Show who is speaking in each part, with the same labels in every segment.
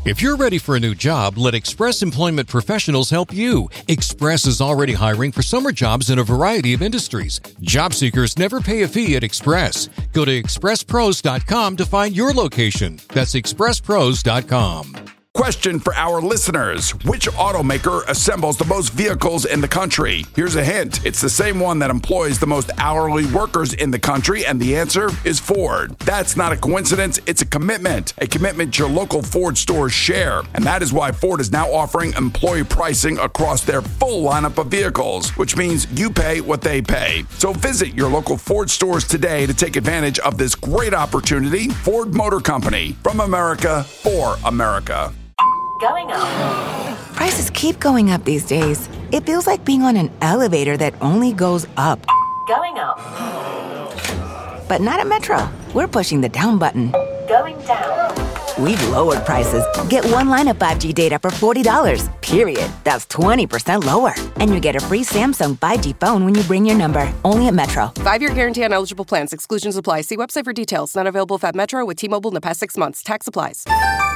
Speaker 1: If you're ready for a new job, let Express Employment Professionals help you. Express is already hiring for summer jobs in a variety of industries. Job seekers never pay a fee at Express. Go to expresspros.com to find your location. That's expresspros.com.
Speaker 2: Question for our listeners. Which automaker assembles the most vehicles in the country? Here's a hint. It's the same one that employs the most hourly workers in the country, and the answer is Ford. That's not a coincidence. It's a commitment your local Ford stores share. And that is why Ford is now offering employee pricing across their full lineup of vehicles, which means you pay what they pay. So visit your local Ford stores today to take advantage of this great opportunity. Ford Motor Company, from America for America.
Speaker 3: Going up.
Speaker 4: Prices keep going up these days. It feels like being on an elevator that only goes up.
Speaker 3: Going up.
Speaker 4: But not at Metro. We're pushing the down button.
Speaker 3: Going down.
Speaker 4: We've lowered prices. Get one line of 5G data for $40, period. That's 20% lower. And you get a free Samsung 5G phone when you bring your number. Only at Metro.
Speaker 5: 5-year guarantee on eligible plans. Exclusions apply. See website for details. Not available at Metro with T-Mobile in the past 6 months. Tax applies.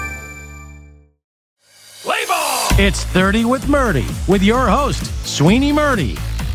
Speaker 6: Play ball! It's 30 with Murdy, with your host, Sweeney Murdy.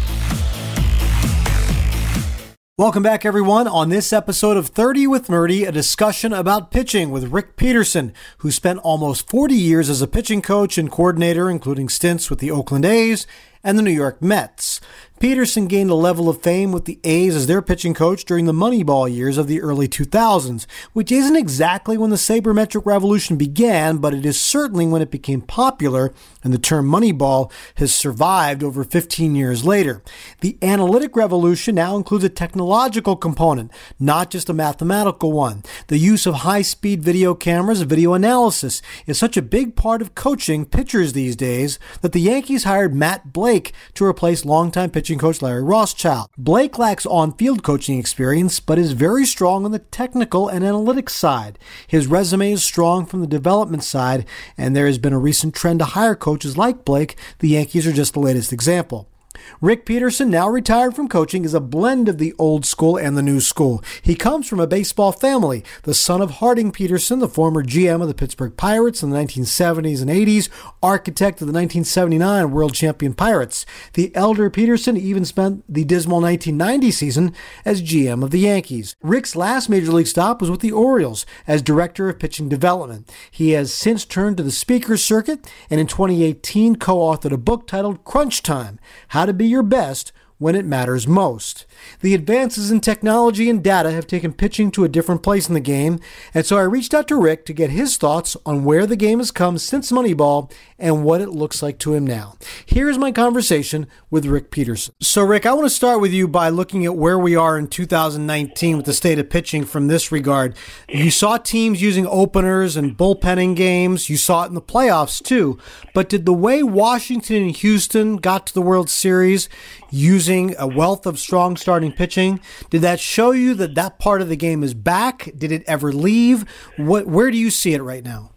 Speaker 7: Welcome back, everyone. On this episode of 30 with Murdy, a discussion about pitching with Rick Peterson, who spent almost 40 years as a pitching coach and coordinator, including stints with the Oakland A's and the New York Mets. Peterson gained a level of fame with the A's as their pitching coach during the Moneyball years of the early 2000s, which isn't exactly when the sabermetric revolution began, but it is certainly when it became popular, and the term Moneyball has survived over 15 years later. The analytic revolution now includes a technological component, not just a mathematical one. The use of high-speed video cameras and video analysis is such a big part of coaching pitchers these days that the Yankees hired Matt Blake to replace longtime pitching coach Larry Rothschild. Blake lacks on-field coaching experience, but is very strong on the technical and analytics side. His resume is strong from the development side, and there has been a recent trend to hire coaches like Blake. The Yankees are just the latest example. Rick Peterson, now retired from coaching, is a blend of the old school and the new school. He comes from a baseball family, the son of Harding Peterson, the former GM of the Pittsburgh Pirates in the 1970s and 80s, architect of the 1979 World Champion Pirates. The elder Peterson even spent the dismal 1990 season as GM of the Yankees. Rick's last major league stop was with the Orioles as director of pitching development. He has since turned to the speaker circuit and in 2018 co-authored a book titled Crunch Time: How to Be Your Best when it matters most. The advances in technology and data have taken pitching to a different place in the game, and so I reached out to Rick to get his thoughts on where the game has come since Moneyball and what it looks like to him now. Here's my conversation with Rick Peterson. So Rick, I want to start with you by looking at where we are in 2019 with the state of pitching from this regard. You saw teams using openers and bullpenning games. You saw it in the playoffs too. But did the way Washington and Houston got to the World Series using a wealth of strong starting pitching, did that show you that that part of the game is back? Did it ever leave? Where do you see it right now?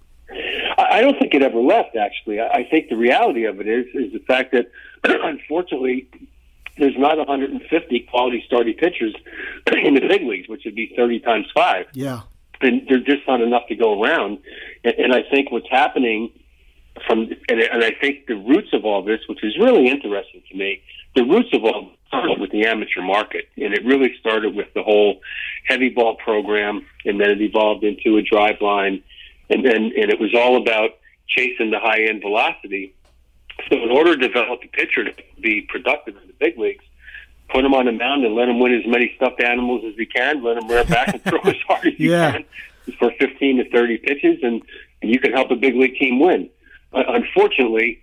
Speaker 8: I don't think it ever left, actually. I think the reality of it is the fact that, unfortunately, there's not 150 quality starting pitchers in the big leagues, which would be 30 times 5.
Speaker 7: Yeah.
Speaker 8: And there's just not enough to go around. And I think what's happening and I think the roots of all this, which is really interesting to me, the roots of all started with the amateur market. And it really started with the whole heavy ball program, and then it evolved into a drive line. And it was all about chasing the high-end velocity. So in order to develop a pitcher to be productive in the big leagues, put him on the mound and let him win as many stuffed animals as he can, let him rear back and throw as hard as he can for 15 to 30 pitches, and you can help a big league team win. Unfortunately,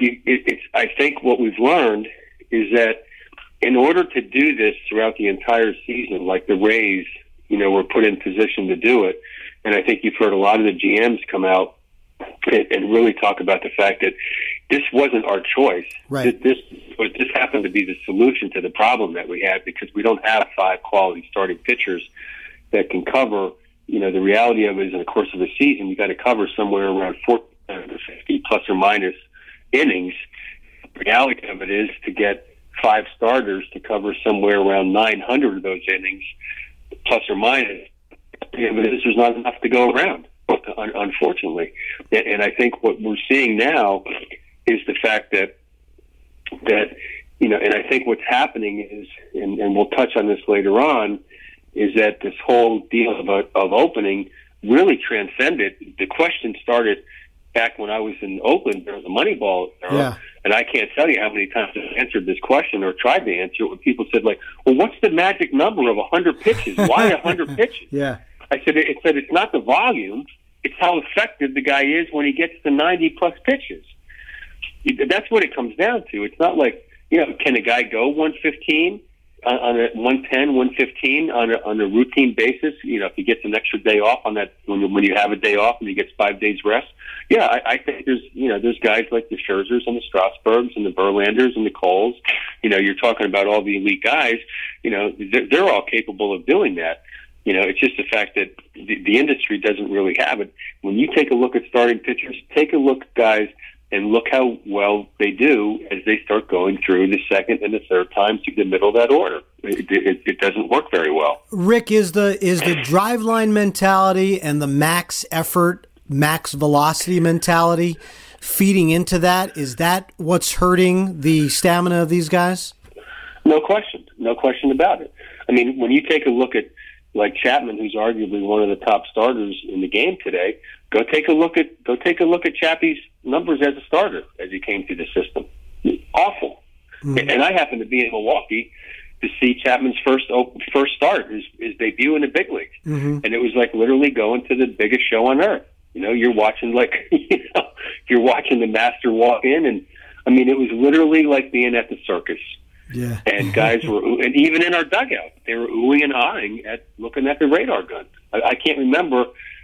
Speaker 8: I think what we've learned is that in order to do this throughout the entire season, like the Rays, were put in position to do it, and I think you've heard a lot of the GMs come out and really talk about the fact that this wasn't our choice.
Speaker 7: Right.
Speaker 8: This happened to be the solution to the problem that we had, because we don't have 5 quality starting pitchers that can cover, the reality of it is in the course of a season, you got to cover somewhere around 40 to 50 plus or minus innings. The reality of it is to get 5 starters to cover somewhere around 900 of those innings, plus or minus. There's not enough to go around. unfortunately. And I think what we're seeing now is the fact that and I think what's happening is, and we'll touch on this later on, is that this whole deal of opening really transcended. The question started back when I was in Oakland. There was a Moneyball era, and I can't tell you how many times I answered this question or tried to answer it when people said, like, well, what's the magic number of 100 pitches? Why 100 pitches?
Speaker 7: Yeah.
Speaker 8: I said, it's not the volume, it's how effective the guy is when he gets to 90-plus pitches. That's what it comes down to. It's not like, can a guy go 115 on a 110, 115 on a routine basis? If he gets an extra day off on that, when you have a day off and he gets 5 days rest. Yeah, I think there's guys like the Scherzers and the Strasburgs and the Verlanders and the Coles. You're talking about all the elite guys. They're all capable of doing that. It's just the fact that the industry doesn't really have it. When you take a look at starting pitchers, take a look, guys, and look how well they do as they start going through the second and the third time to the middle of that order. It doesn't work very well.
Speaker 7: Rick, is the driveline mentality and the max effort, max velocity mentality feeding into that? Is that what's hurting the stamina of these guys?
Speaker 8: No question about it. I mean, when you take a look at like Chapman, who's arguably one of the top starters in the game today, go take a look at Chappie's numbers as a starter as he came through the system. Awful. Mm-hmm. And I happened to be in Milwaukee to see Chapman's first start, his debut in the big leagues, and it was like literally going to the biggest show on earth. You're watching you're watching the master walk in, and I mean, it was literally like being at the circus.
Speaker 7: Yeah.
Speaker 8: And guys were, and even in our dugout, they were oohing and ahhing at looking at the radar gun. I can't remember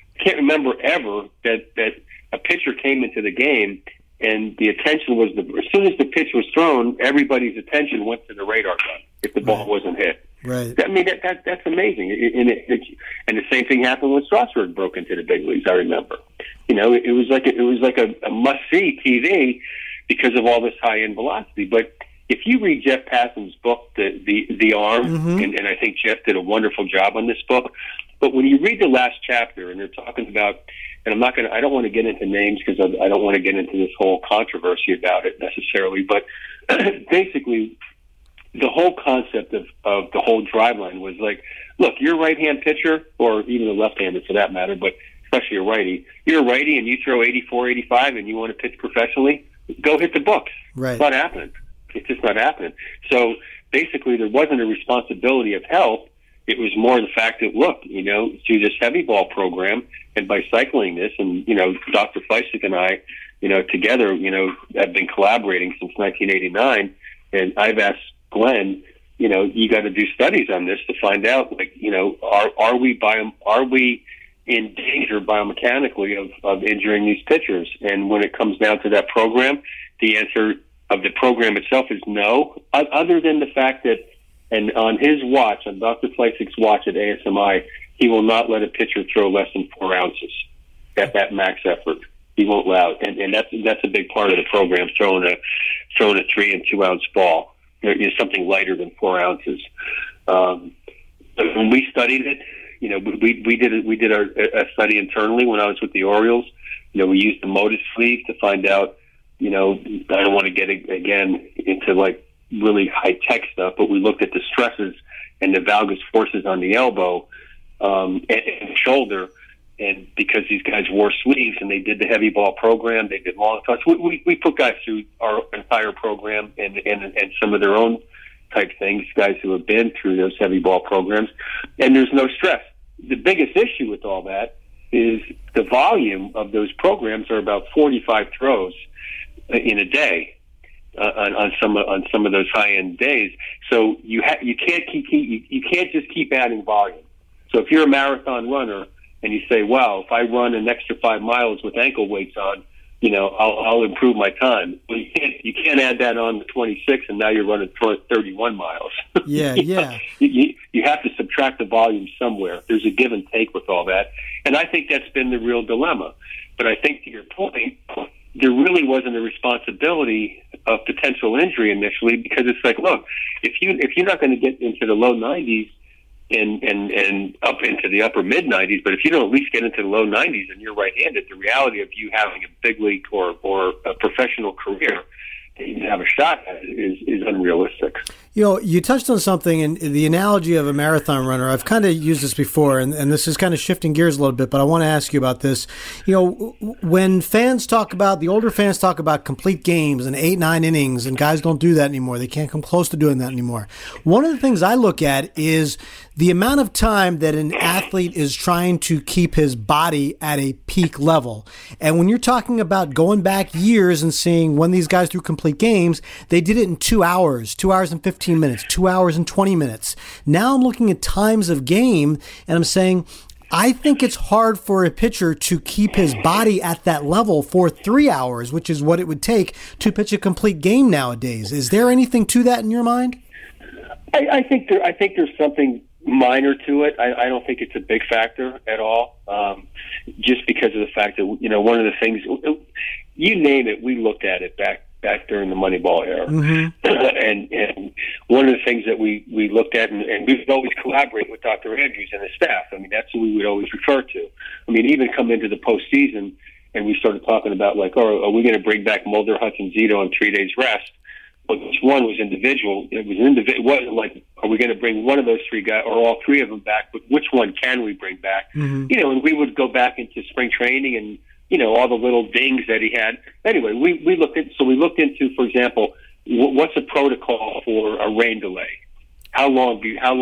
Speaker 8: ever that a pitcher came into the game and the attention was as soon as the pitch was thrown, everybody's attention went to the radar gun if the ball wasn't hit.
Speaker 7: Right.
Speaker 8: I mean, that's amazing. And the same thing happened when Strasburg broke into the big leagues. I remember, it was like a must see TV because of all this high end velocity. But if you read Jeff Passan's book, the Arm, and I think Jeff did a wonderful job on this book. But when you read the last chapter, and they're talking about, and I don't want to get into names because I don't want to get into this whole controversy about it necessarily. But basically, the whole concept of the whole driveline was like, look, you're a right-hand pitcher, or even a left-handed for that matter, but especially a righty. You're a righty and you throw 84, 85, and you want to pitch professionally. Go hit the books.
Speaker 7: Right.
Speaker 8: It's not happening. It's just not happening. So basically, there wasn't a responsibility of health. It was more the fact that, look, through this heavy ball program and by cycling this, and, Dr. Fleisig and I, together, have been collaborating since 1989. And I've asked Glenn, you got to do studies on this to find out, like, are we in danger biomechanically of injuring these pitchers? And when it comes down to that program, the answer of the program itself is no, other than the fact that, and on his watch, on Dr. Fleisig's watch at ASMI, he will not let a pitcher throw less than 4 ounces at that max effort. He won't allow it. And that's a big part of the program, throwing a 3 and 2 ounce ball. Something lighter than 4 ounces. When we studied it, we did a study internally when I was with the Orioles. We used the Modus sleeve to find out, I don't want to get again into like really high tech stuff, but we looked at the stresses and the valgus forces on the elbow and the shoulder. And because these guys wore sleeves and they did the heavy ball program, they did long toss. We put guys through our entire program and some of their own type things, guys who have been through those heavy ball programs, and there's no stress. The biggest issue with all that is the volume of those programs are about 45 throws in a day on some of those high end days. So you can't just keep adding volume. So if you're a marathon runner and you say, wow, if I run an extra 5 miles with ankle weights on, I'll improve my time. Well, you can't add that on to 26 and now you're running 31 miles.
Speaker 7: Yeah.
Speaker 8: You have to subtract the volume somewhere. There's a give and take with all that. And I think that's been the real dilemma. But I think to your point, there really wasn't a responsibility of potential injury initially, because it's like, look, if you're not going to get into the low 90s and up into the upper mid 90s. But if you don't at least get into the low 90s and you're right-handed, the reality of you having a big league or a professional career that you have a shot at is unrealistic.
Speaker 7: You know, you touched on something in the analogy of a marathon runner. I've kind of used this before, and this is kind of shifting gears a little bit, but I want to ask you about this. You know, when the older fans talk about complete games and 8-9 innings, and guys don't do that anymore. They can't come close to doing that anymore. One of the things I look at is the amount of time that an athlete is trying to keep his body at a peak level. And when you're talking about going back years and seeing when these guys threw complete games, they did it in 2 hours, 2 hours and 15 minutes, 2 hours and 20 minutes. Now I'm looking at times of game and I'm saying, I think it's hard for a pitcher to keep his body at that level for 3 hours, which is what it would take to pitch a complete game nowadays. Is there anything to that in your mind?
Speaker 8: I think there's something minor to it. I don't think it's a big factor at all. Just because of the fact that, you know, one of the things, you name it, we looked at it back during the Moneyball era. Mm-hmm. and one of the things that we looked at, and we would always collaborate with Dr. Andrews and his staff. I mean, that's who we would always refer to. I mean, even come into the postseason, and we started talking about, like, oh, are we going to bring back Mulder, Hudson, Zito on 3 days rest? But each one was individual. It wasn't like, are we going to bring one of those three guys or all three of them back? But which one can we bring back? Mm-hmm. You know, and we would go back into spring training and, you know, all the little dings that he had. Anyway, we looked into, for example, what's a protocol for a rain delay? How long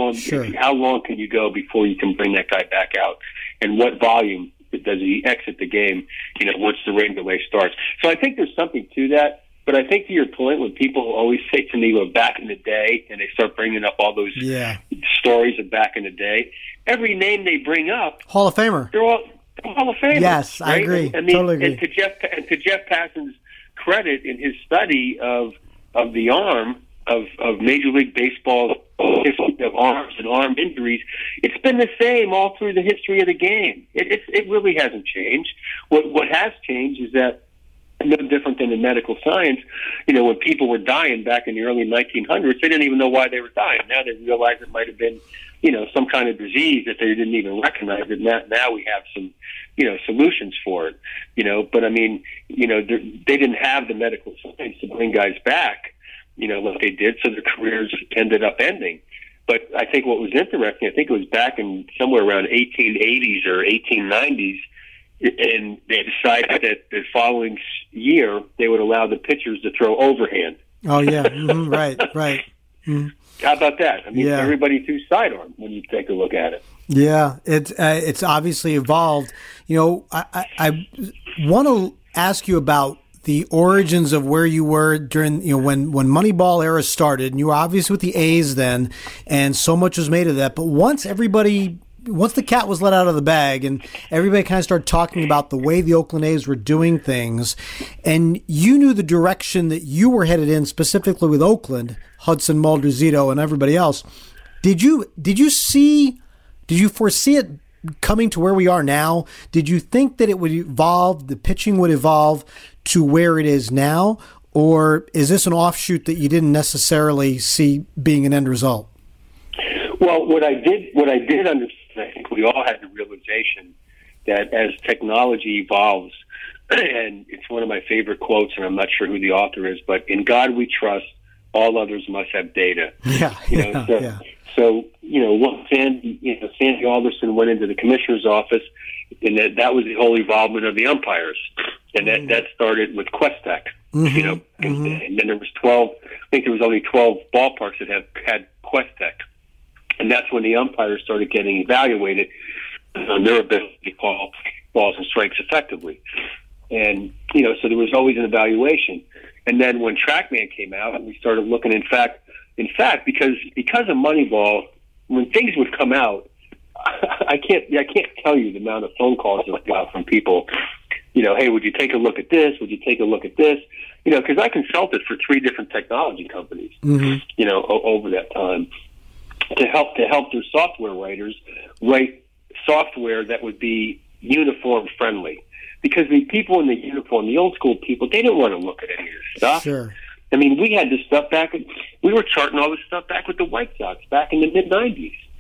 Speaker 8: can you go before you can bring that guy back out? And what volume does he exit the game? You know, once the rain delay starts. So I think there's something to that. But I think to your point, when people always say to me, well, back in the day, and they start bringing up all those stories of back in the day, every name they bring up,
Speaker 7: Hall of Famer.
Speaker 8: They're all Hall of Famers.
Speaker 7: Yes,
Speaker 8: right?
Speaker 7: I agree.
Speaker 8: I mean,
Speaker 7: totally agree.
Speaker 8: And to Jeff Passan's credit, in his study of the arm of Major League Baseball history of arms and arm injuries, it's been the same all through the history of the game. It really hasn't changed. What has changed is that, no different than in medical science, you know, when people were dying back in the early 1900s, they didn't even know why they were dying. Now they realize it might have been, you know, some kind of disease that they didn't even recognize. And now we have some, you know, solutions for it, you know. But I mean, you know, they didn't have the medical science to bring guys back, you know, like they did, so their careers ended up ending. But I think what was interesting, I think it was back in somewhere around 1880s or 1890s, and they decided that the following year they would allow the pitchers to throw overhand.
Speaker 7: Oh, yeah. Mm-hmm. Right. Mm-hmm.
Speaker 8: How about that? I mean, everybody threw sidearm when you take a look at it.
Speaker 7: Yeah, it's obviously evolved. You know, I want to ask you about the origins of where you were during, you know, when Moneyball era started, and you were obviously with the A's then, and so much was made of that. But once the cat was let out of the bag and everybody kind of started talking about the way the Oakland A's were doing things, and you knew the direction that you were headed in, specifically with Oakland, Hudson, Mulder, Zito, and everybody else, did you foresee it coming to where we are now? Did you think that it would evolve, the pitching would evolve to where it is now? Or is this an offshoot that you didn't necessarily see being an end result?
Speaker 8: Well, what I did understand, I think we all had the realization that as technology evolves, and it's one of my favorite quotes, and I'm not sure who the author is, but in God we trust, all others must have data. So, you know, once Sandy Alderson went into the commissioner's office, and that was the whole involvement of the umpires. And that started with Questec, you know, and then there was 12, I think there was only 12 ballparks that had Questec. And that's when the umpires started getting evaluated on their ability to call balls and strikes effectively. And, you know, so there was always an evaluation. And then when TrackMan came out, we started looking, in fact, because of Moneyball, when things would come out, I can't tell you the amount of phone calls that I got from people, you know, hey, would you take a look at this? Would you take a look at this? You know, because I consulted for 3 different technology companies, you know, over that time, to help their software writers write software that would be uniform friendly. Because the people in the uniform, the old school people, they didn't want to look at any of this stuff.
Speaker 7: Sure.
Speaker 8: I mean, we had this stuff we were charting all this stuff back with the White Sox back in the mid-90s.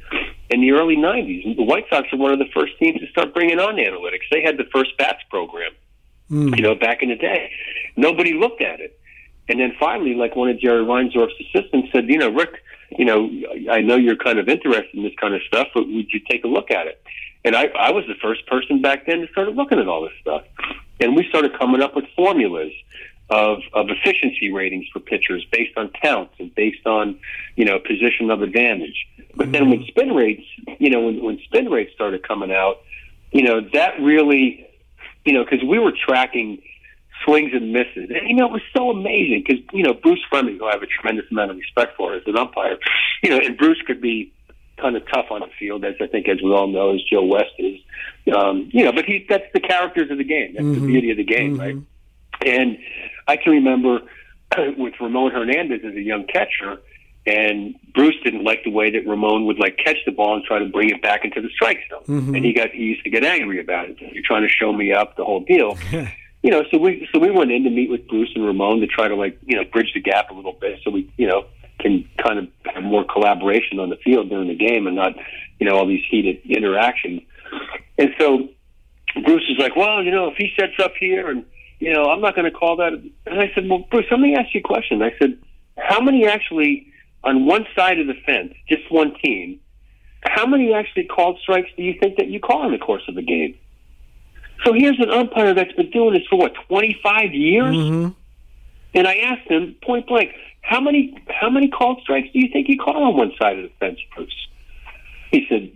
Speaker 8: in the early 90s. The White Sox were one of the first teams to start bringing on analytics. They had the first bats program, back in the day. Nobody looked at it. And then finally, like one of Jerry Reinsdorf's assistants said, Rick, I know you're kind of interested in this kind of stuff, but would you take a look at it? And I was the first person back then to start looking at all this stuff. And we started coming up with formulas of efficiency ratings for pitchers based on counts and based on, position of advantage. But then when spin rates, when spin rates started coming out, that really, because we were tracking swings and misses. And, it was so amazing because, Bruce Fleming, who I have a tremendous amount of respect for as an umpire, and Bruce could be kind of tough on the field, as I think, as we all know, as Joe West is. But that's the characters of the game. That's the beauty of the game, right? And I can remember with Ramon Hernandez as a young catcher, and Bruce didn't like the way that Ramon would catch the ball and try to bring it back into the strike zone. And he used to get angry about it. You're trying to show me up, the whole deal. So we went in to meet with Bruce and Ramon to try to bridge the gap a little bit, so we can kind of have more collaboration on the field during the game and not all these heated interactions. And so Bruce is like, well, if he sets up here and I'm not going to call that. And I said, well, Bruce, let me ask you a question. I said, how many actually on one side of the fence, just one team, how many actually called strikes do you think that you call in the course of a game? So here's an umpire that's been doing this for 25 years? And I asked him point blank, how many called strikes do you think you call on one side of the fence, Bruce? He said,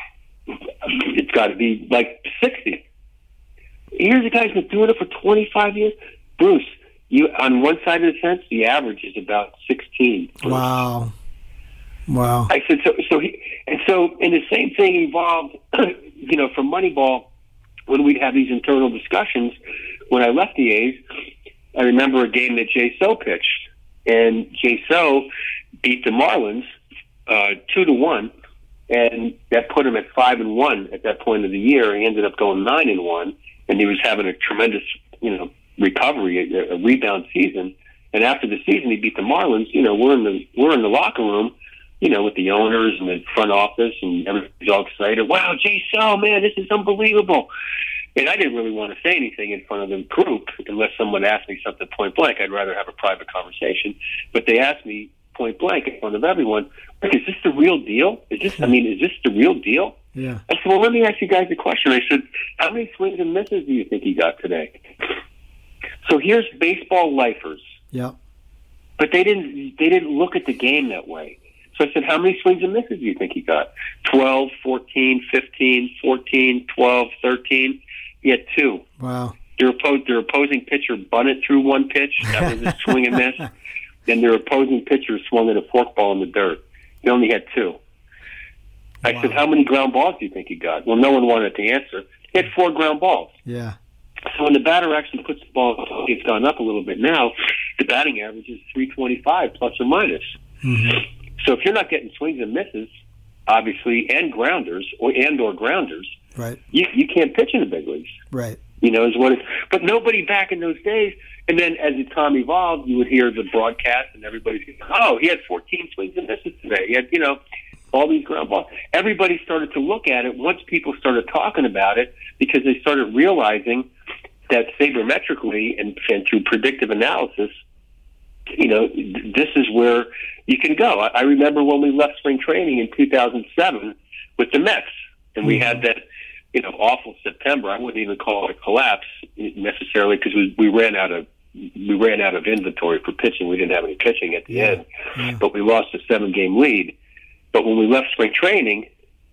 Speaker 8: it's got to be 60. Here's a guy who's been doing it for 25 years. Bruce, you on one side of the fence, the average is about 16. Bruce.
Speaker 7: Wow.
Speaker 8: I said, and the same thing evolved, from Moneyball. When we'd have these internal discussions, when I left the A's, I remember a game that Jay So pitched, and Jay So beat the Marlins 2-1, and that put him at 5-1 at that point of the year. He ended up going 9-1, and he was having a tremendous, recovery, a rebound season. And after the season, he beat the Marlins. We're in the locker room, with the owners and the front office, and everybody's all excited. Wow, Jay So, man, this is unbelievable. And I didn't really want to say anything in front of the group unless someone asked me something point blank. I'd rather have a private conversation. But they asked me point blank in front of everyone, is this the real deal? Is this the real deal?
Speaker 7: Yeah.
Speaker 8: I said, well, let me ask you guys a question. I said, how many swings and misses do you think he got today? So here's baseball lifers.
Speaker 7: Yeah.
Speaker 8: But they didn't look at the game that way. So I said, how many swings and misses do you think he got? 12, 14, 15, 14, 12, 13. He had 2.
Speaker 7: Wow.
Speaker 8: Their opposing pitcher bunted through one pitch. That was a swing and miss. Then their opposing pitcher swung at a forkball in the dirt. He only had 2. I said, how many ground balls do you think he got? Well, no one wanted to answer. He had 4 ground balls.
Speaker 7: Yeah.
Speaker 8: So when the batter actually puts the ball, it's gone up a little bit now, the batting average is 325 plus or minus. So if you're not getting swings and misses, obviously, and grounders or grounders,
Speaker 7: right,
Speaker 8: you can't pitch in the big leagues.
Speaker 7: Right.
Speaker 8: Is what it. But nobody back in those days. And then as the time evolved, you would hear the broadcast, and everybody's going, "Oh, he had 14 swings and misses today. He had, all these ground balls." Everybody started to look at it once people started talking about it, because they started realizing that sabermetrically and through predictive analysis, this is where you can go. I remember when we left spring training in 2007 with the Mets, and we had that, awful September. I wouldn't even call it a collapse necessarily, because we ran out of inventory for pitching. We didn't have any pitching at the end, but we lost a 7-game lead. But when we left spring training,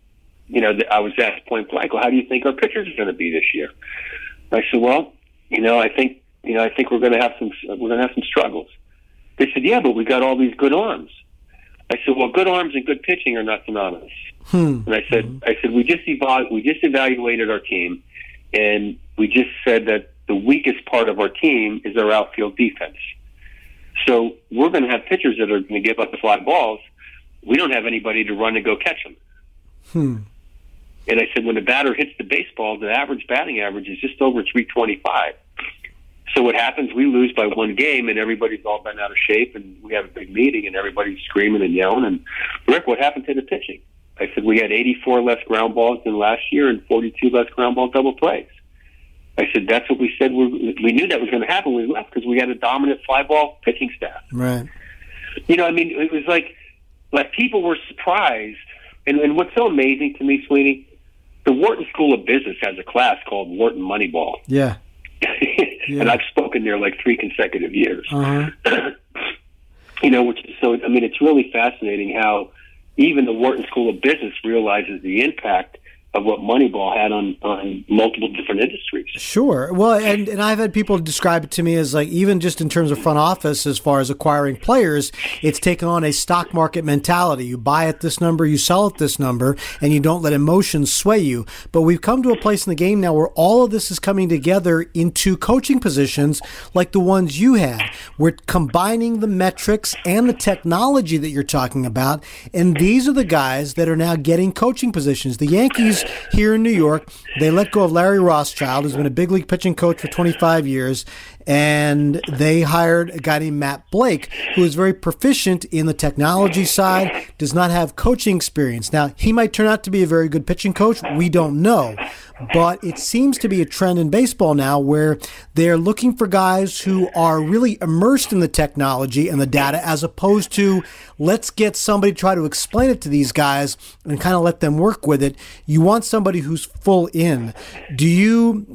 Speaker 8: I was asked point blank, well, how do you think our pitchers are going to be this year? I said, well, I think we're going to have some struggles. They said, yeah, but we got all these good arms. I said, well, good arms and good pitching are not synonymous. And I said, we just evaluated our team, and we just said that the weakest part of our team is our outfield defense. So we're going to have pitchers that are going to give up the fly balls. We don't have anybody to run and go catch them. And I said, when the batter hits the baseball, the average batting average is just over 325. So what happens, we lose by 1 game, and everybody's all bent out of shape, and we have a big meeting, and everybody's screaming and yelling. And, Rick, what happened to the pitching? I said, we had 84 less ground balls than last year and 42 less ground ball double plays. I said, that's what we said. We knew that was going to happen when we left because we had a dominant fly ball pitching staff.
Speaker 7: Right.
Speaker 8: You know, I mean, it was like people were surprised. And what's so amazing to me, Sweeney, the Wharton School of Business has a class called Wharton Moneyball.
Speaker 7: Yeah.
Speaker 8: And I've spoken there like 3 consecutive years.
Speaker 7: Uh-huh.
Speaker 8: You know, which is so, I mean, it's really fascinating how even the Wharton School of Business realizes the impact of what Moneyball had on multiple different industries.
Speaker 7: Sure. Well, and I've had people describe it to me as like, even just in terms of front office, as far as acquiring players, it's taken on a stock market mentality. You buy at this number, you sell at this number, and you don't let emotions sway you. But we've come to a place in the game now where all of this is coming together into coaching positions like the ones you had. We're combining the metrics and the technology that you're talking about, and these are the guys that are now getting coaching positions. The Yankees here in New York, they let go of Larry Rothschild, who's been a big league pitching coach for 25 years, and they hired a guy named Matt Blake, who is very proficient in the technology side, does not have coaching experience. Now, he might turn out to be a very good pitching coach. We don't know. But it seems to be a trend in baseball now where they're looking for guys who are really immersed in the technology and the data, as opposed to let's get somebody to try to explain it to these guys and kind of let them work with it. You want somebody who's full in. Do you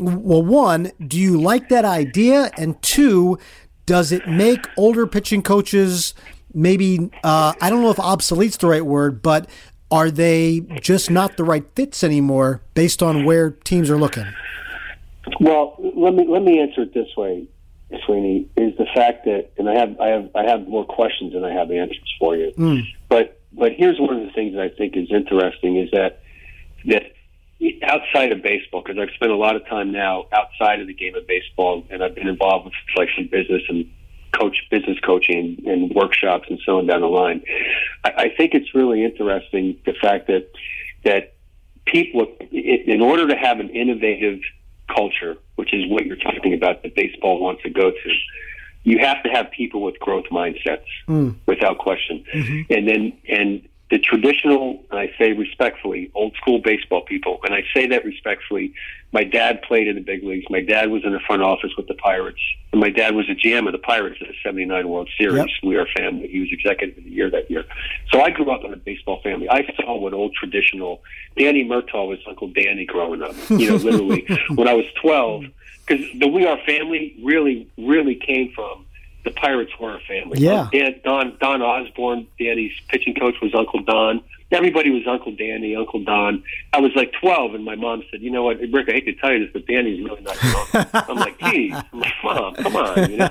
Speaker 7: like that idea? And 2, does it make older pitching coaches maybe, I don't know if obsolete's the right word, but are they just not the right fits anymore based on where teams are looking?
Speaker 8: Well, let me answer it this way, Sweeney, is the fact that, and I have more questions than I have answers for you. But here's one of the things that I think is interesting is that outside of baseball, because I've spent a lot of time now outside of the game of baseball, and I've been involved with like some business and business coaching and workshops and so on down the line. I think it's really interesting the fact that people, in order to have an innovative culture, which is what you're talking about that baseball wants to go to, you have to have people with growth mindsets, without question. Mm-hmm. And the traditional, and I say respectfully, old school baseball people, and I say that respectfully, my dad played in the big leagues. My dad was in the front office with the Pirates, and my dad was a GM of the Pirates at the '79 World Series. Yep. We are family. He was executive of the year that year. So I grew up in a baseball family. I saw what old traditional, Danny Murtaugh was Uncle Danny growing up, literally. When I was 12, because the We Are Family really, really came from the Pirates were a family.
Speaker 7: Yeah.
Speaker 8: Don Osborne, Danny's pitching coach, was Uncle Don. Everybody was Uncle Danny, Uncle Don. I was like 12, and my mom said, "You know what, Rick, I hate to tell you this, but Danny's really not your uncle." I'm like, "Geez, I'm like, Mom, come on,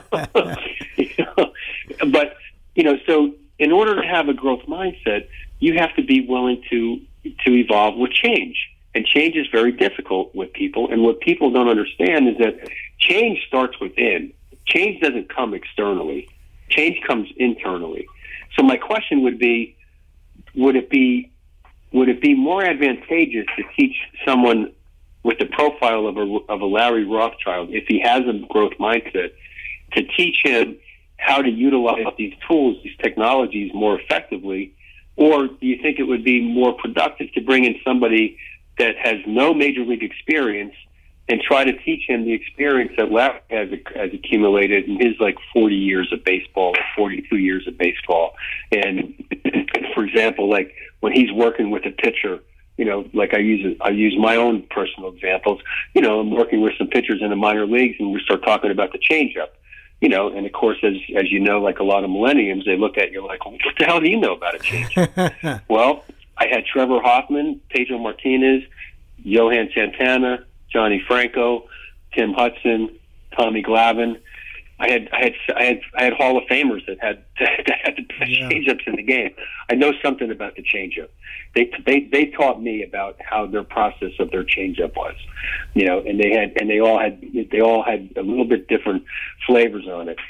Speaker 8: But so in order to have a growth mindset, you have to be willing to evolve with change, and change is very difficult with people. And what people don't understand is that change starts within. Change doesn't come externally. Change comes internally. So my question would be, would it be more advantageous to teach someone with the profile of a Larry Rothschild, if he has a growth mindset, to teach him how to utilize these tools, these technologies more effectively? Or do you think it would be more productive to bring in somebody that has no major league experience and try to teach him the experience that Larry has accumulated in his 40 years of baseball or 42 years of baseball? And for example, when he's working with a pitcher, I use my own personal examples. I'm working with some pitchers in the minor leagues, and we start talking about the changeup. And of course, as you know, like a lot of millennials, they look at you like, "What the hell do you know about a changeup?" Well, I had Trevor Hoffman, Pedro Martinez, Johan Santana, Johnny Franco, Tim Hudson, Tommy Glavine. I had Hall of Famers that had the changeups in the game. I know something about the changeup. They taught me about how their process of their changeup was, and they all had a little bit different flavors on it.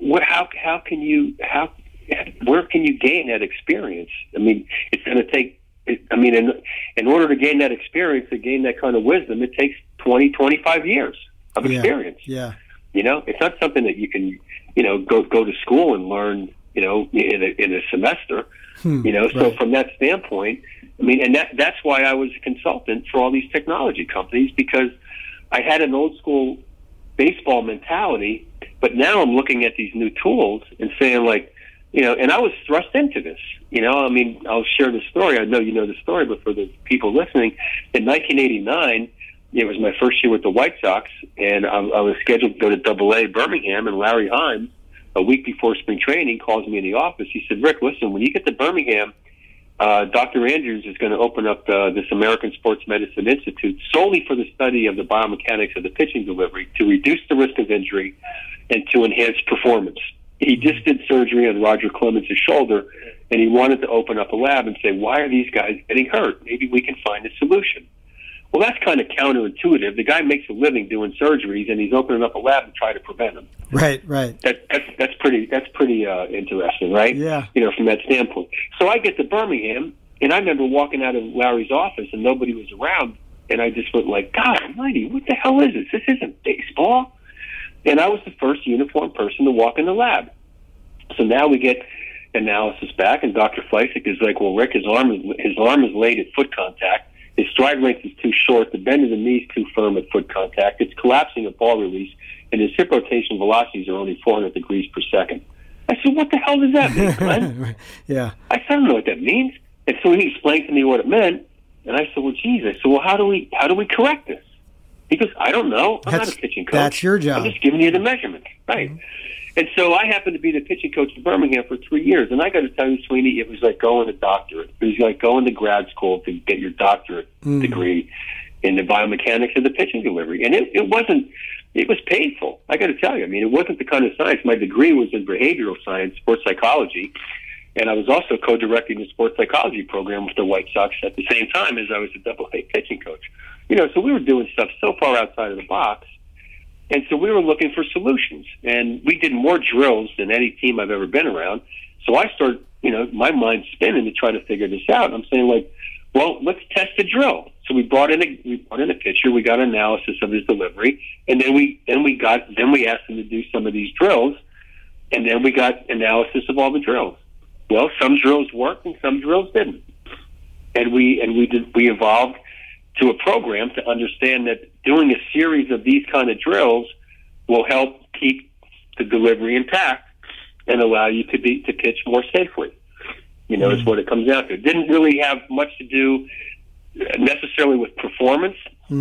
Speaker 8: Where can you gain that experience? I mean, it's going to take. In order to gain that experience, to gain that kind of wisdom, it takes 20, 25 years of experience.
Speaker 7: Yeah.
Speaker 8: It's not something that you can, go to school and learn, in a semester. So from that standpoint, I mean, and that's why I was a consultant for all these technology companies, because I had an old school baseball mentality, but now I'm looking at these new tools and saying, like, and I was thrust into this. I mean, I'll share the story. I know you know the story, but for the people listening, in 1989, it was my first year with the White Sox, and I was scheduled to go to Double-A Birmingham, and Larry Himes, a week before spring training, calls me in the office. He said, "Rick, listen, when you get to Birmingham, Dr. Andrews is going to open up this American Sports Medicine Institute solely for the study of the biomechanics of the pitching delivery to reduce the risk of injury and to enhance performance." He just did surgery on Roger Clemens' shoulder, and he wanted to open up a lab and say, why are these guys getting hurt? Maybe we can find a solution. Well, that's kind of counterintuitive. The guy makes a living doing surgeries, and he's opening up a lab to try to prevent them.
Speaker 7: Right.
Speaker 8: That's pretty interesting, right?
Speaker 7: Yeah.
Speaker 8: From that standpoint. So I get to Birmingham, and I remember walking out of Larry's office, and nobody was around, and I just went like, God almighty, what the hell is this? This isn't baseball. And I was the first uniformed person to walk in the lab. So now we get analysis back, and Dr. Fleisig is like, well, Rick, his arm is laid at foot contact. His stride length is too short. The bend of the knee is too firm at foot contact. It's collapsing at ball release, and his hip rotation velocities are only 400 degrees per second. I said, what the hell does that mean, Glenn?
Speaker 7: Yeah.
Speaker 8: I said, I don't know what that means. And so he explained to me what it meant, and I said, well, geez. I said, well, how do we correct this? He goes, I don't know. I'm not a pitching coach.
Speaker 7: That's your job.
Speaker 8: I'm just giving you the measurements. Right. Mm-hmm. And so I happened to be the pitching coach in Birmingham for 3 years. And I got to tell you, Sweeney, it was like going to doctorate. It was like going to grad school to get your doctorate degree in the biomechanics of the pitching delivery. And it was painful. I got to tell you. I mean, it wasn't the kind of science. My degree was in behavioral science, sports psychology. And I was also co-directing the sports psychology program with the White Sox at the same time as I was a Double-A pitching coach. So we were doing stuff so far outside of the box. And so we were looking for solutions. And we did more drills than any team I've ever been around. So I started, my mind spinning to try to figure this out. I'm saying, like, well, let's test the drill. So we brought in a pitcher. We got analysis of his delivery. And then we asked him to do some of these drills. And then we got analysis of all the drills. Well, some drills worked and some drills didn't. And we evolved to a program to understand that doing a series of these kind of drills will help keep the delivery intact and allow you to pitch more safely. Is what it comes down to. It didn't really have much to do necessarily with performance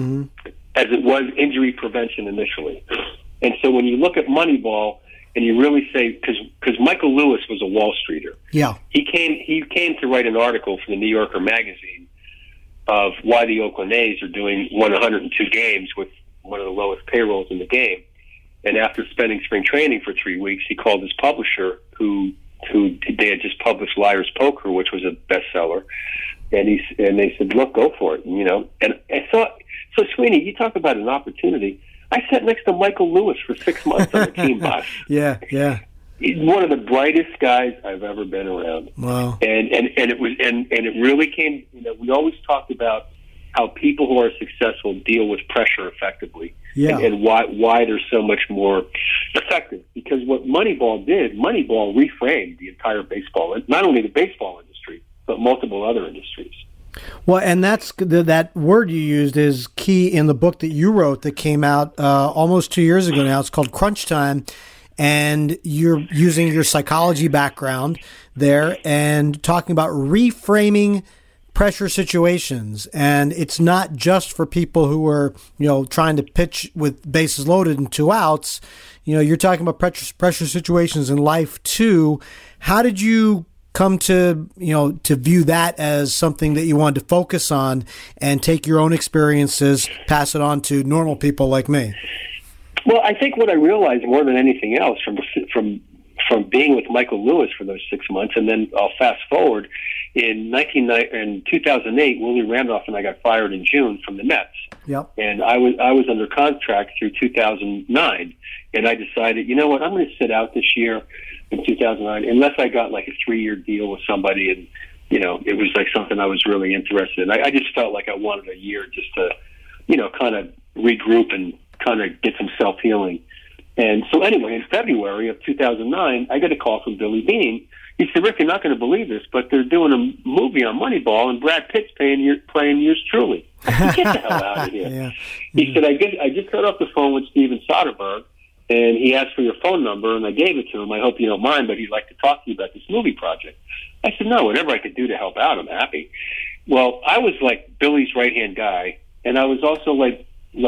Speaker 8: as it was injury prevention initially. And so when you look at Moneyball and you really say, because Michael Lewis was a Wall Streeter.
Speaker 7: Yeah.
Speaker 8: He came to write an article for the New Yorker magazine of why the Oakland A's are doing 102 games with one of the lowest payrolls in the game. And after spending spring training for 3 weeks, he called his publisher, who they had just published Liar's Poker, which was a bestseller, and they said, look, go for it, And I thought, so Sweeney, you talk about an opportunity. I sat next to Michael Lewis for 6 months on the team bus.
Speaker 7: Yeah.
Speaker 8: He's one of the brightest guys I've ever been around.
Speaker 7: Wow.
Speaker 8: And it really came, we always talked about how people who are successful deal with pressure effectively.
Speaker 7: Yeah.
Speaker 8: And why they're so much more effective. Because what Moneyball reframed the entire baseball, not only the baseball industry, but multiple other industries.
Speaker 7: Well, and that's that word you used is key in the book that you wrote that came out almost 2 years ago now. It's called Crunch Time. And you're using your psychology background there and talking about reframing pressure situations. And it's not just for people who are, trying to pitch with bases loaded and 2 outs. You're talking about pressure situations in life too. How did you come to, to view that as something that you wanted to focus on and take your own experiences, pass it on to normal people like me?
Speaker 8: Well, I think what I realized more than anything else from being with Michael Lewis for those 6 months, and then I'll fast forward, in 2008, Willie Randolph and I got fired in June from the Mets.
Speaker 7: Yep.
Speaker 8: And I was under contract through 2009, and I decided, you know what, I'm going to sit out this year in 2009, unless I got like a 3-year deal with somebody, and it was like something I was really interested in. I just felt like I wanted a year just to, kind of regroup and kind of get some self-healing. And so anyway, in February of 2009, I got a call from Billy Beane. He said, Rick, you're not going to believe this, but they're doing a movie on Moneyball, and Brad Pitt's playing yours truly. I said, get the hell out of here.
Speaker 7: Yeah.
Speaker 8: He said, I just got off the phone with Steven Soderbergh, and he asked for your phone number, and I gave it to him. I hope you don't mind, but he'd like to talk to you about this movie project. I said, no, whatever I could do to help out, I'm happy. Well, I was like Billy's right-hand guy, and I was also like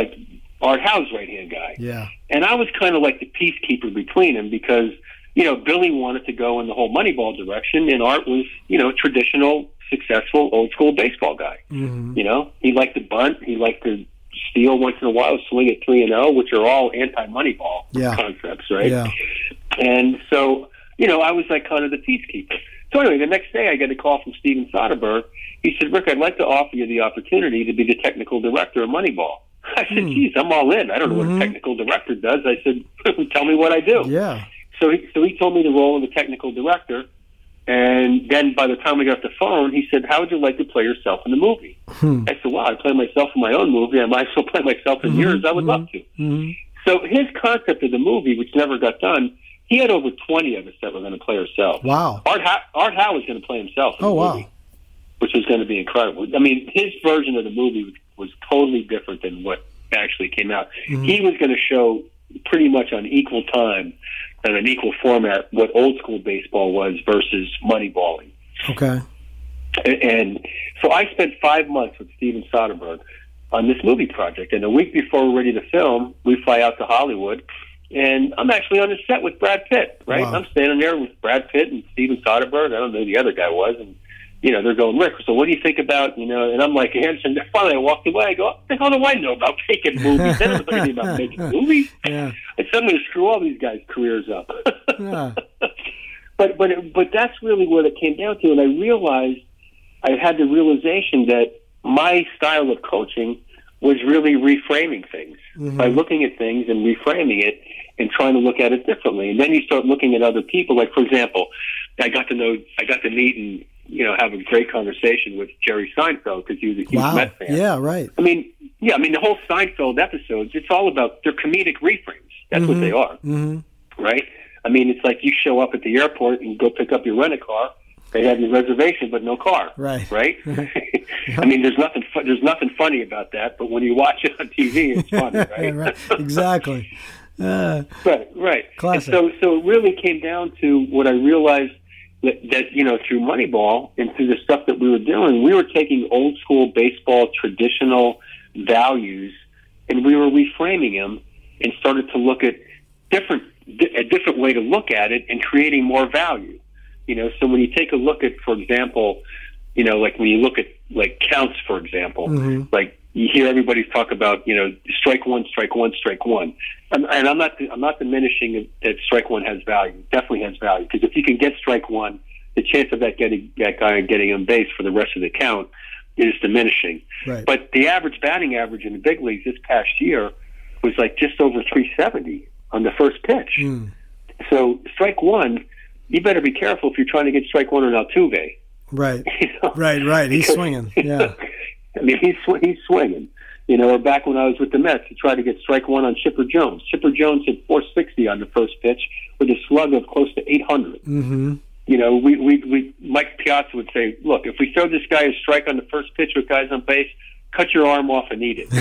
Speaker 8: Art Howe's right-hand guy.
Speaker 7: Yeah. And
Speaker 8: I was kind of like the peacekeeper between them because, Billy wanted to go in the whole Moneyball direction, and Art was, traditional, successful, old-school baseball guy.
Speaker 7: Mm-hmm.
Speaker 8: He liked to bunt. He liked to steal once in a while, swing at 3-0, which are all anti-Moneyball concepts, right?
Speaker 7: Yeah.
Speaker 8: And so, I was like kind of the peacekeeper. So anyway, the next day I got a call from Steven Soderbergh. He said, Rick, I'd like to offer you the opportunity to be the technical director of Moneyball. I said, geez, I'm all in. I don't know what a technical director does. I said, tell me what I do.
Speaker 7: Yeah.
Speaker 8: So he told me the role of the technical director. And then by the time we got off the phone, he said, how would you like to play yourself in the movie? I said, wow, I play myself in my own movie. I might as well play myself in yours. I would love to. So his concept of the movie, which never got done, he had over 20 of us that were going to play ourselves.
Speaker 7: Wow.
Speaker 8: Art Howe was going to play himself in the movie, which was going to be incredible. I mean, his version of the movie was totally different than what actually came out. He was going to show pretty much on equal time and an equal format what old school baseball was versus moneyballing.
Speaker 7: Okay.
Speaker 8: And so I spent 5 months with Steven Soderbergh on this movie project. And a week before we're ready to film, we fly out to Hollywood. And I'm actually on the set with Brad Pitt, right?
Speaker 7: Wow.
Speaker 8: I'm standing there with Brad Pitt and Steven Soderbergh. I don't know who the other guy was. And, they're going, Rick, so what do you think about, and I'm like, and finally I walked away. I go, what the hell do I know about making movies? They don't know anything about making movies.
Speaker 7: Yeah.
Speaker 8: And suddenly screw all these guys' careers up.
Speaker 7: Yeah.
Speaker 8: But that's really what it came down to. And I realized, I had the realization that my style of coaching was really reframing things by looking at things and reframing it and trying to look at it differently. And then you start looking at other people. Like, for example, I got to meet and, have a great conversation with Jerry Seinfeld because he was a huge Met fan.
Speaker 7: Yeah, right.
Speaker 8: I mean, the whole Seinfeld episodes, it's all about their comedic reframes. That's what they are, right? I mean, it's like you show up at the airport and go pick up your rent-a-car. They have your reservation, but no car.
Speaker 7: Right.
Speaker 8: I mean, there's nothing funny about that, but when you watch it on TV, it's funny, right?
Speaker 7: Right. Exactly.
Speaker 8: Right.
Speaker 7: Classic.
Speaker 8: And so it really came down to what I realized that through Moneyball and through the stuff that we were doing, we were taking old school baseball traditional values and we were reframing them and started to look at a different way to look at it and creating more value. So when you take a look at, for example, like when you look at like counts, for example, like you hear everybody talk about, strike one, strike one, strike one. And I'm not diminishing that strike one has value. It definitely has value because if you can get strike one, the chance of that guy getting on base for the rest of the count is diminishing.
Speaker 7: Right.
Speaker 8: But the average batting average in the big leagues this past year was like just over 370 on the first pitch. So strike one, you better be careful if you're trying to get strike one on Altuve.
Speaker 7: Right. Right. He's swinging. Yeah.
Speaker 8: I mean, he's swinging. Or back when I was with the Mets, he tried to get strike one on Chipper Jones. Chipper Jones hit 460 on the first pitch with a slug of close to 800. We Mike Piazza would say, look, if we throw this guy a strike on the first pitch with guys on base, cut your arm off and eat it.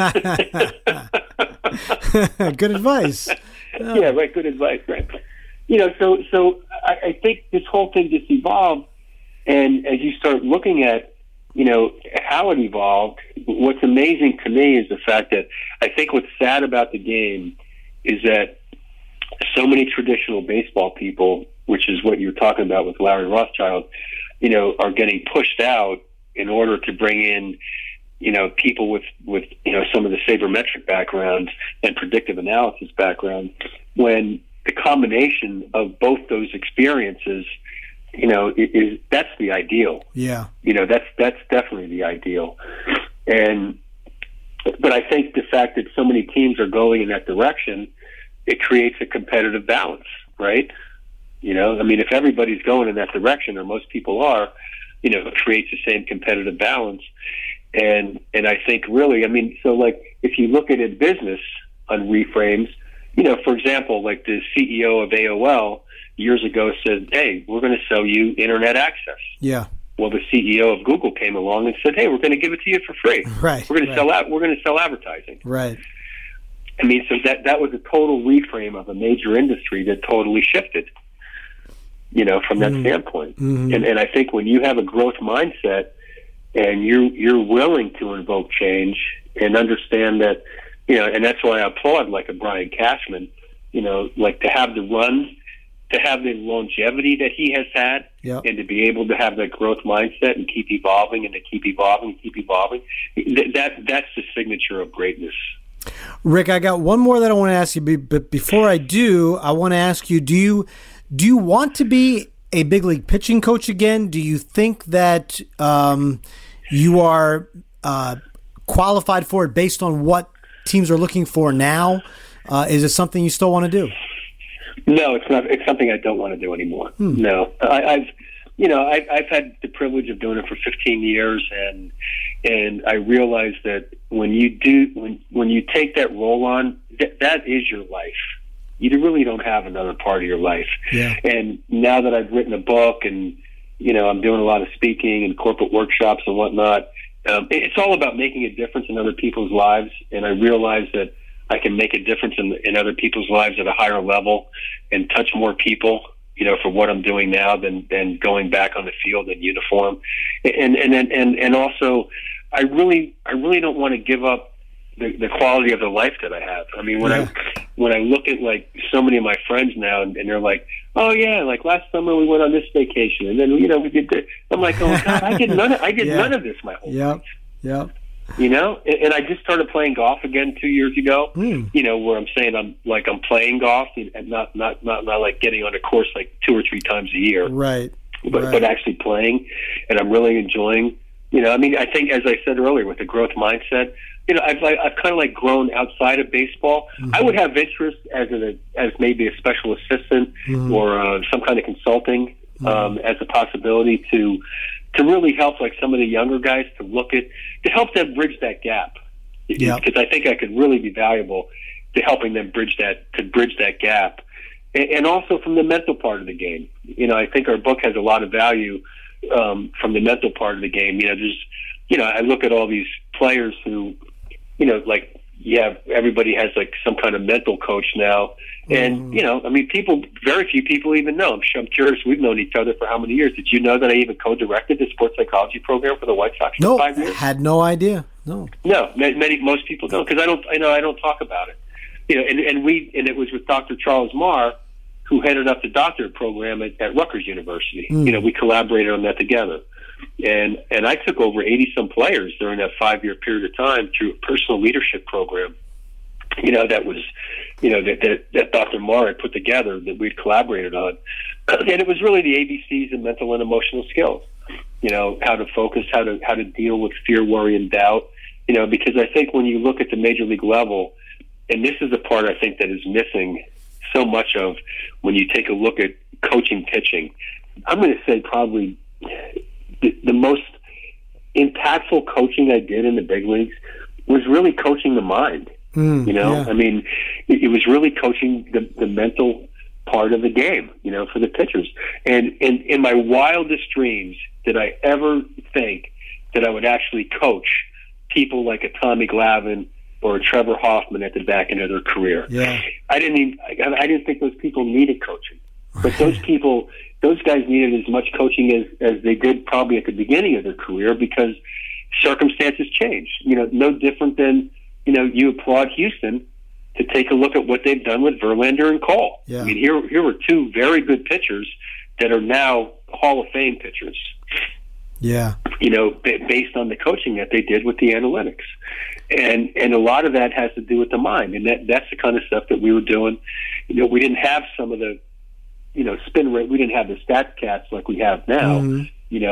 Speaker 7: Good advice.
Speaker 8: Yeah, right. Good advice, right? So I think this whole thing just evolved, and as you start looking at, how it evolved, what's amazing to me is the fact that I think what's sad about the game is that so many traditional baseball people, which is what you're talking about with Larry Rothschild, are getting pushed out in order to bring in, people with some of the sabermetric backgrounds and predictive analysis background, when the combination of both those experiences, that's the ideal.
Speaker 7: Yeah.
Speaker 8: That's definitely the ideal. But I think the fact that so many teams are going in that direction, it creates a competitive balance, right? I mean, if everybody's going in that direction, or most people are, it creates the same competitive balance. And I think really, I mean, so like if you look at it business on reframes, For example, like the CEO of AOL years ago said, "Hey, we're going to sell you internet access."
Speaker 7: Yeah.
Speaker 8: Well, the CEO of Google came along and said, "Hey, we're going to give it to you for free.
Speaker 7: Right.
Speaker 8: We're going to sell out. We're going to sell advertising."
Speaker 7: Right.
Speaker 8: I mean, so that was a total reframe of a major industry that totally shifted. From that standpoint, and I think when you have a growth mindset and you're willing to invoke change and understand that, and that's why I applaud like a Brian Cashman, like to have the run, to have the longevity that he has had, and to be able to have that growth mindset and keep evolving and to keep evolving and keep evolving. That's the signature of greatness.
Speaker 7: Rick, I got one more that I want to ask you, but before I do, I want to ask you, do you want to be a big league pitching coach again? Do you think that you are qualified for it based on what teams are looking for now? Is it something you still want to do?
Speaker 8: No, it's not. It's something I don't want to do anymore. No, I've had the privilege of doing it for 15 years, and I realize that when you take that role on, that is your life. You really don't have another part of your life. Yeah. And now that I've written a book and, I'm doing a lot of speaking and corporate workshops and whatnot, it's all about making a difference in other people's lives. And I realize that I can make a difference in other people's lives at a higher level and touch more people, for what I'm doing now than going back on the field in uniform. And also I really don't want to give up the quality of the life that I have. I mean, when I look at like so many of my friends now, and they're like, "Oh yeah, like last summer we went on this vacation, and then we did this." I'm like, "Oh God, I did none of this my whole life."
Speaker 7: Yep.
Speaker 8: And I just started playing golf again 2 years ago. Where I'm saying I'm playing golf and not like getting on a course like 2 or 3 times a year.
Speaker 7: Right.
Speaker 8: But actually playing, and I'm really enjoying. I think as I said earlier, with the growth mindset. I've kind of like grown outside of baseball. I would have interest as maybe a special assistant or some kind of consulting as a possibility to really help like some of the younger guys to help them bridge that gap. Because I think I could really be valuable to helping them bridge that gap, and also from the mental part of the game. I think our book has a lot of value from the mental part of the game. I look at all these players who. Everybody has like some kind of mental coach now. And, very few people even know. I'm curious, we've known each other for how many years? Did you know that I even co-directed the sports psychology program for the White Sox for 5 years?
Speaker 7: No, had no idea. No,
Speaker 8: most people don't, because I don't talk about it. And it was with Dr. Charles Marr, who headed up the doctorate program at Rutgers University. We collaborated on that together. And I took over 80-some players during that 5-year period of time through a personal leadership program, that was, that Dr. Marr had put together that we'd collaborated on. And it was really the ABCs of mental and emotional skills, how to focus, how to deal with fear, worry, and doubt, because I think when you look at the major league level, and this is the part I think that is missing so much of when you take a look at coaching pitching, I'm going to say probably the most impactful coaching I did in the big leagues was really coaching the mind. I mean, it was really coaching the mental part of the game, for the pitchers. And in my wildest dreams did I ever think that I would actually coach people like a Tommy Glavine or a Trevor Hoffman at the back end of their career. Yeah. I didn't think those people needed coaching. But those guys needed as much coaching as they did probably at the beginning of their career, because circumstances change. No different than, you applaud Houston to take a look at what they've done with Verlander and Cole. Yeah. I mean, here were 2 very good pitchers that are now Hall of Fame pitchers.
Speaker 7: Yeah.
Speaker 8: Based on the coaching that they did with the analytics. And a lot of that has to do with the mind. And that's the kind of stuff that we were doing. We didn't have some of the, spin rate. We didn't have the stat cats like we have now, and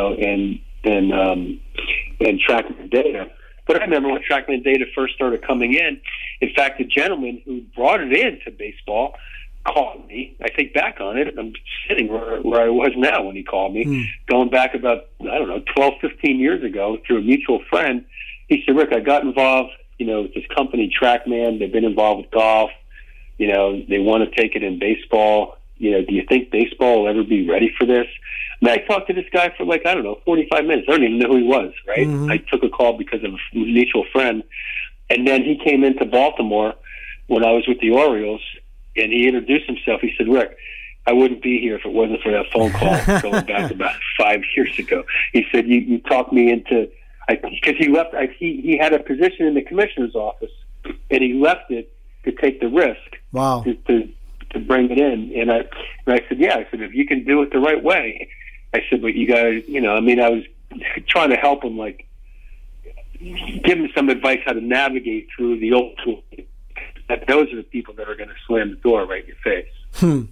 Speaker 8: TrackMan data. But I remember when TrackMan data first started coming in. In fact, the gentleman who brought it into baseball called me. I think back on it, I'm sitting where I was now when he called me, going back about, 12, 15 years ago through a mutual friend. He said, "Rick, I got involved, with this company, TrackMan. They've been involved with golf. They want to take it in baseball. Do you think baseball will ever be ready for this? And I talked to this guy for 45 minutes. I don't even know who he was, right? Mm-hmm. I took a call because of a mutual friend. And then he came into Baltimore when I was with the Orioles, and he introduced himself. He said, Rick, I wouldn't be here if it wasn't for that phone call going back about 5 years ago. He said, you talked me into – because he left he had a position in the commissioner's office, and he left it to take the risk.
Speaker 7: Wow.
Speaker 8: To bring it in. And I said, yeah. I said, if you can do it the right way. I said, but you guys, I was trying to help him, give him some advice how to navigate through the old tool. Those are the people that are going to slam the door right in your face.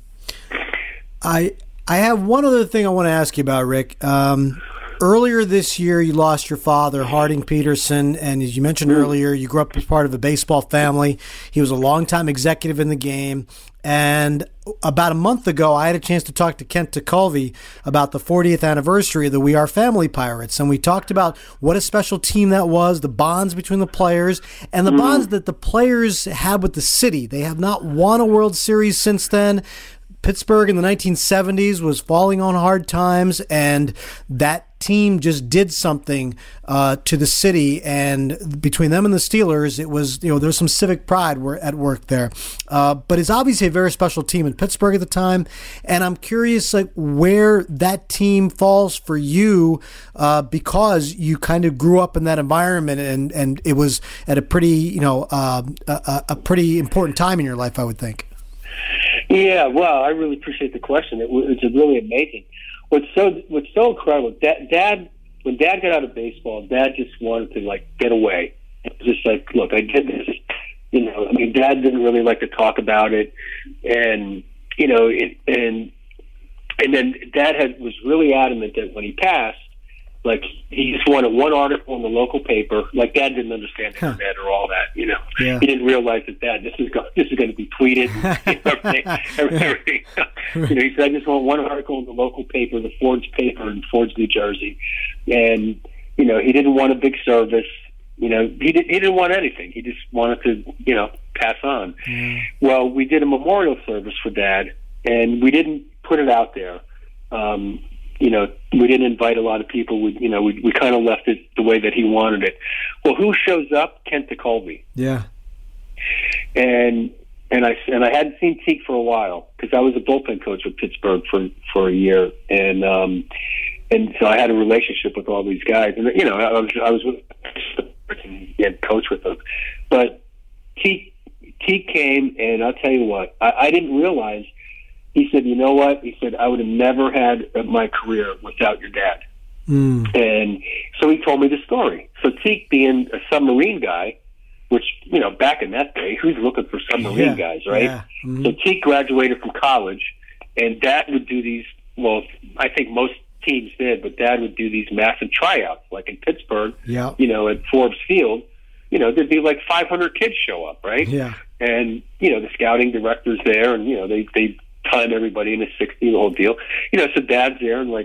Speaker 7: I have one other thing I want to ask you about, Rick. Earlier this year, you lost your father, Harding Peterson, and as you mentioned earlier, you grew up as part of a baseball family. He was a longtime executive in the game. And about a month ago, I had a chance to talk to Kent Tekulve about the 40th anniversary of the We Are Family Pirates. And we talked about what a special team that was, the bonds between the players, and the bonds that the players had with the city. They have not won a World Series since then. Pittsburgh in the 1970s was falling on hard times, and that team just did something to the city. And between them and the Steelers, it was, there's some civic pride at work there. But it's obviously a very special team in Pittsburgh at the time. And I'm curious, where that team falls for you, because you kind of grew up in that environment, and it was at a pretty, a pretty important time in your life, I would think.
Speaker 8: Yeah, well, I really appreciate the question. It's really amazing. What's so incredible, Dad, when Dad got out of baseball, Dad just wanted to get away. It was just look, I did this. Dad didn't really like to talk about it, and and then Dad was really adamant that when he passed, he just wanted one article in the local paper. Dad didn't understand the internet or all that, Yeah. He didn't realize that, Dad, this is going to be tweeted. Everything. He said, I just want one article in the local paper, the Ford's paper in Ford's, New Jersey. And, he didn't want a big service. He didn't want anything. He just wanted to, pass on. Mm. Well, we did a memorial service for Dad, and we didn't put it out there. We didn't invite a lot of people. We kind of left it the way that he wanted it. Well, who shows up? Kent Tekulve.
Speaker 7: Yeah.
Speaker 8: And I hadn't seen Teak for a while because I was a bullpen coach with Pittsburgh for a year, and so I had a relationship with all these guys, and I was with coach with them. But Teak came, and I'll tell you what, I didn't realize. He said, you know what? He said, I would have never had my career without your dad. Mm. And so he told me the story. So Teak, being a submarine guy, which, back in that day, who's looking for submarine guys, right? Yeah. Mm-hmm. So Teak graduated from college, and Dad would do these, well, I think most teams did, but Dad would do these massive tryouts, like in Pittsburgh, at Forbes Field. There'd be 500 kids show up, right? Yeah. And, the scouting director's there, and, they time everybody in a 60, the whole deal. So Dad's there and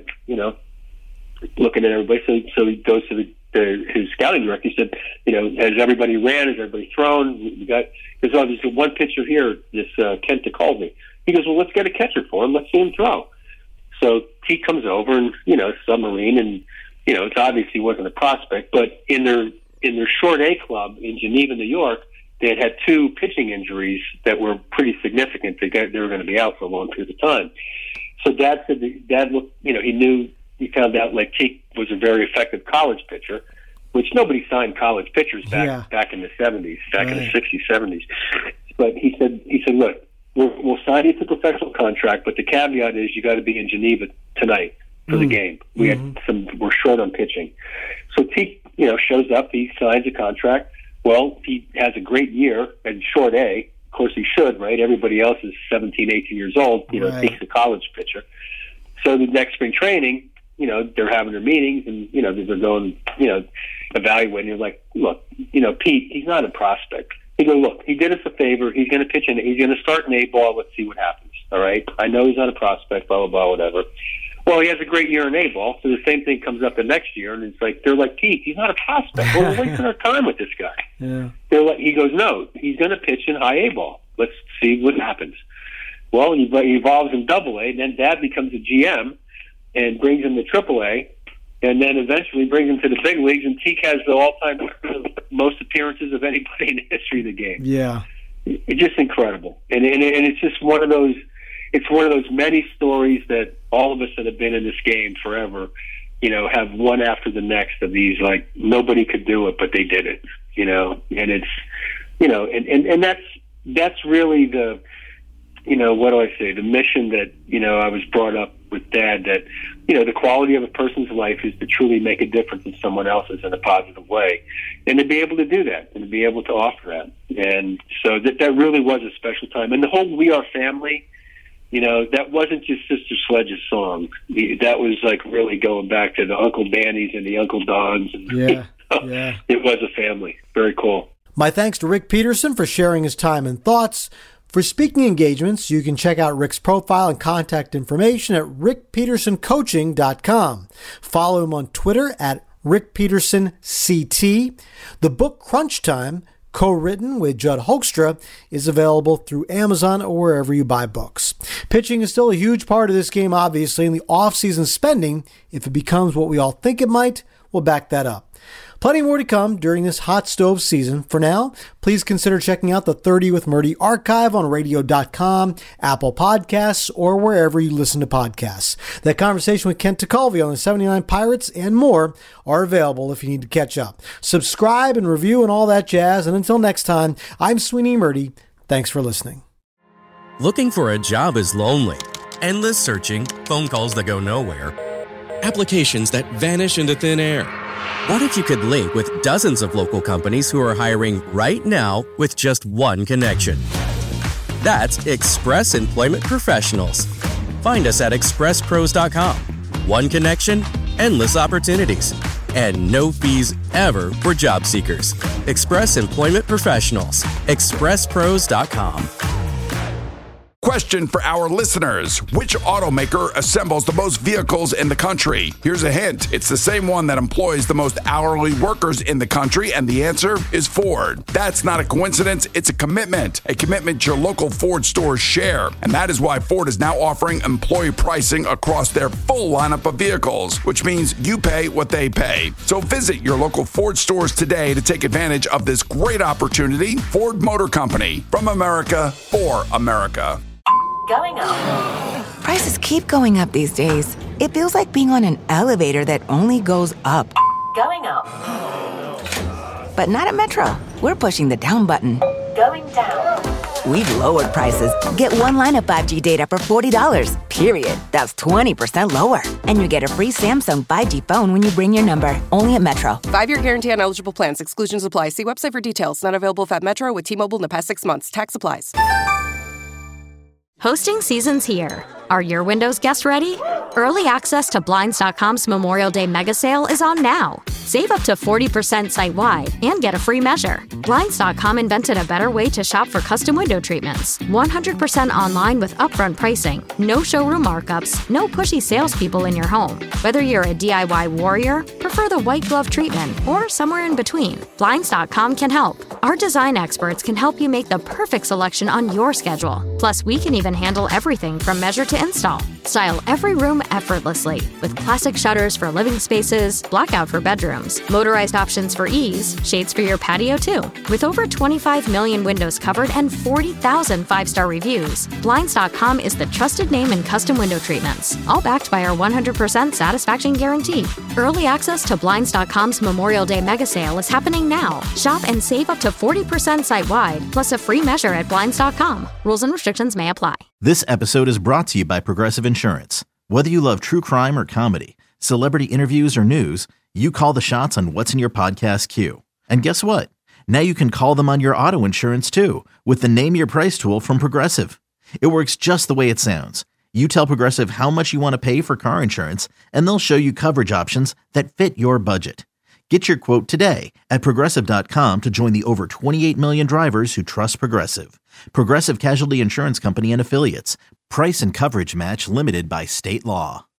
Speaker 8: looking at everybody. So he goes to his scouting director. He said, has everybody ran? Has everybody thrown? There's one pitcher here, this Kent Tekulve. He goes, well, let's get a catcher for him. Let's see him throw. So he comes over and, submarine, and, it's obvious he wasn't a prospect, but in their short A club in Geneva, New York, they had 2 pitching injuries that were pretty significant. They were going to be out for a long period of time. So Dad said Dad looked, he found out Teak was a very effective college pitcher, which nobody signed college pitchers back in the 70s, in the 60s, 70s. But he said, look, we'll sign you to a professional contract, but the caveat is you got to be in Geneva tonight for the game. We're short on pitching. So Teak, shows up, he signs a contract. Well, he has a great year in short A. Of course, he should, right? Everybody else is 17, 18 years old. Teak's a college pitcher. So the next spring training, they're having their meetings, and they're going, evaluating. You're like, look, Pete, he's not a prospect. He goes, look, he did us a favor. He's going to pitch in. He's going to start an A ball. Let's see what happens. All right. I know he's not a prospect. Blah blah blah. Whatever. Well, he has a great year in A ball, so the same thing comes up the next year, and they're like, Pete, he's not a prospect. Well, we're wasting our time with this guy. Yeah. He goes, no, he's going to pitch in high A ball. Let's see what happens. Well, he evolves in Double-A, and then Dad becomes a GM and brings him to Triple-A, and then eventually brings him to the big leagues, and Teak has the all-time most appearances of anybody in the history of the game.
Speaker 7: Yeah.
Speaker 8: It's just incredible. And it's just one of those many stories that all of us that have been in this game forever, have one after the next of these, like, nobody could do it, but they did it, and it's, and that's really the, what do I say, the mission that, I was brought up with Dad, that, the quality of a person's life is to truly make a difference in someone else's in a positive way, and to be able to do that and to be able to offer that. And so that really was a special time. And the whole We Are Family, that wasn't just Sister Sledge's song. That was like really going back to the Uncle Danny's and the Uncle Don's. And,
Speaker 7: yeah.
Speaker 8: It was a family. Very cool.
Speaker 7: My thanks to Rick Peterson for sharing his time and thoughts. For speaking engagements, you can check out Rick's profile and contact information at rickpetersoncoaching.com. Follow him on Twitter at rickpetersonct. The book Crunch Time, co-written with Judd Hoekstra, is available through Amazon or wherever you buy books. Pitching is still a huge part of this game, obviously, and the off-season spending, if it becomes what we all think it might, will back that up. Plenty more to come during this hot stove season. For now, please consider checking out the 30 with Murdy archive on radio.com, Apple Podcasts, or wherever you listen to podcasts. That conversation with Kent Tekulve on the 79 Pirates and more are available if you need to catch up. Subscribe and review and all that jazz. And until next time, I'm Sweeney Murdy. Thanks for listening.
Speaker 9: Looking for a job is lonely. Endless searching, phone calls that go nowhere, applications that vanish into thin air. What if you could link with dozens of local companies who are hiring right now with just one connection? That's Express Employment Professionals. Find us at expresspros.com. One connection, endless opportunities, and no fees ever for job seekers. Express Employment Professionals. expresspros.com.
Speaker 2: Question for our listeners. Which automaker assembles the most vehicles in the country? Here's a hint. It's the same one that employs the most hourly workers in the country, and the answer is Ford. That's not a coincidence. It's a commitment your local Ford stores share. And that is why Ford is now offering employee pricing across their full lineup of vehicles, which means you pay what they pay. So visit your local Ford stores today to take advantage of this great opportunity. Ford Motor Company, from America, for America.
Speaker 3: Going up.
Speaker 4: Prices keep going up these days. It feels like being on an elevator that only goes up.
Speaker 3: Going up.
Speaker 4: But not at Metro. We're pushing the down button.
Speaker 3: Going down.
Speaker 4: We've lowered prices. Get one line of 5G data for $40, period. That's 20% lower. And you get a free Samsung 5G phone when you bring your number. Only at Metro.
Speaker 5: 5-year guarantee on eligible plans. Exclusions apply. See website for details. Not available at Metro with T-Mobile in the past 6 months. Tax applies.
Speaker 10: Hosting season's here. Are your windows guests ready? Early access to Blinds.com's Memorial Day mega sale is on now. Save up to 40% site-wide and get a free measure. Blinds.com invented a better way to shop for custom window treatments. 100% online with upfront pricing, no showroom markups, no pushy salespeople in your home. Whether you're a DIY warrior, prefer the white glove treatment, or somewhere in between, Blinds.com can help. Our design experts can help you make the perfect selection on your schedule. Plus, we can even handle everything from measure to install. Style every room effortlessly with classic shutters for living spaces, blackout for bedrooms, motorized options for ease, shades for your patio too. With over 25 million windows covered and 40,000 5-star reviews, Blinds.com is the trusted name in custom window treatments, all backed by our 100% satisfaction guarantee. Early access to Blinds.com's Memorial Day mega sale is happening now. Shop and save up to 40% site-wide, plus a free measure at Blinds.com. Rules and restrictions may apply.
Speaker 11: This episode is brought to you by Progressive Insurance. Whether you love true crime or comedy, celebrity interviews or news, you call the shots on what's in your podcast queue. And guess what? Now you can call them on your auto insurance too with the Name Your Price tool from Progressive. It works just the way it sounds. You tell Progressive how much you want to pay for car insurance, and they'll show you coverage options that fit your budget. Get your quote today at Progressive.com to join the over 28 million drivers who trust Progressive. Progressive Casualty Insurance Company and Affiliates. Price and coverage match limited by state law.